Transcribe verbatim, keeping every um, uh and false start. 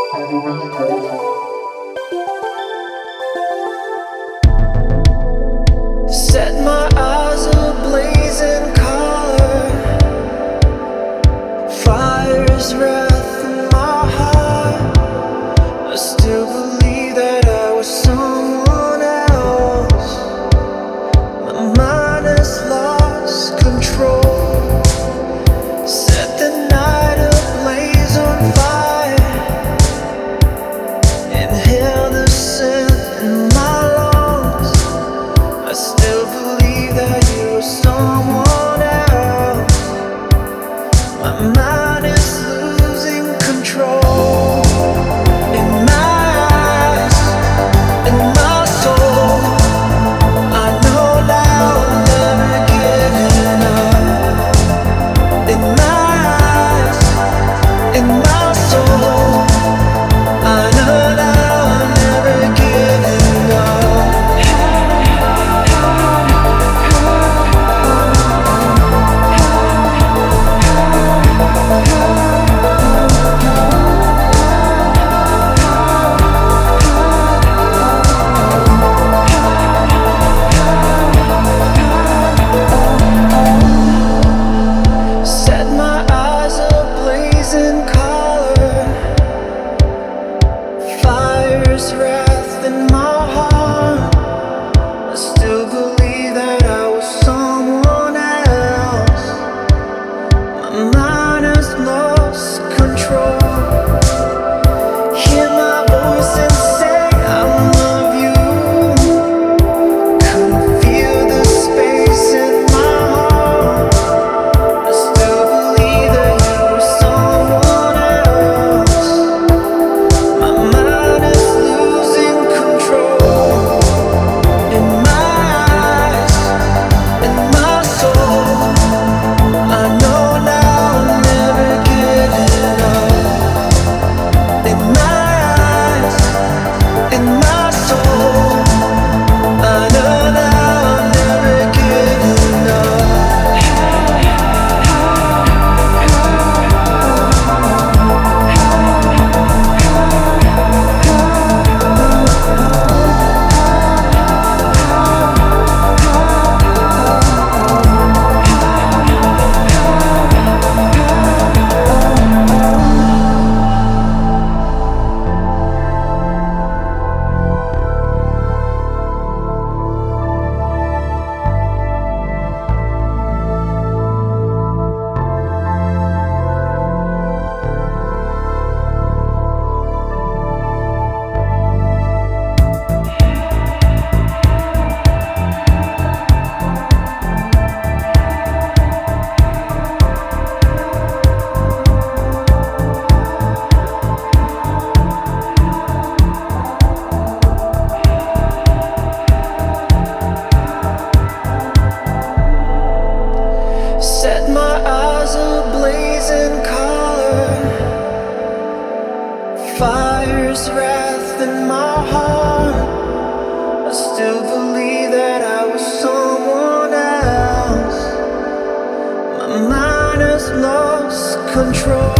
Set my eyes ablaze in color. Fire's wrath in my heart. I still believe that I was someone else. My mind has lost control. Set the night ablaze on fire. Inhale the scent in my lungs. I still believe that you are someone else. My mind is losing control. In my eyes, in my soul, I know now I'm never getting up. In my eyes, in my soul, I know now I'm never getting up. Set my eyes ablaze in color. Fire's wrath in my heart. I still believe that I was someone else. My mind has lost control. Hear my voice and say I love you. Couldn't feel the space in my heart. I still believe that you were someone else. My mind is losing control. In my eyes, in my soul, I know now I'm never getting up. In my eyes, in my soul, I know now I'm never getting up. Set my eyes ablaze in color. Fire's wrath in my heart. I still believe that I was someone else. My mind has lost control.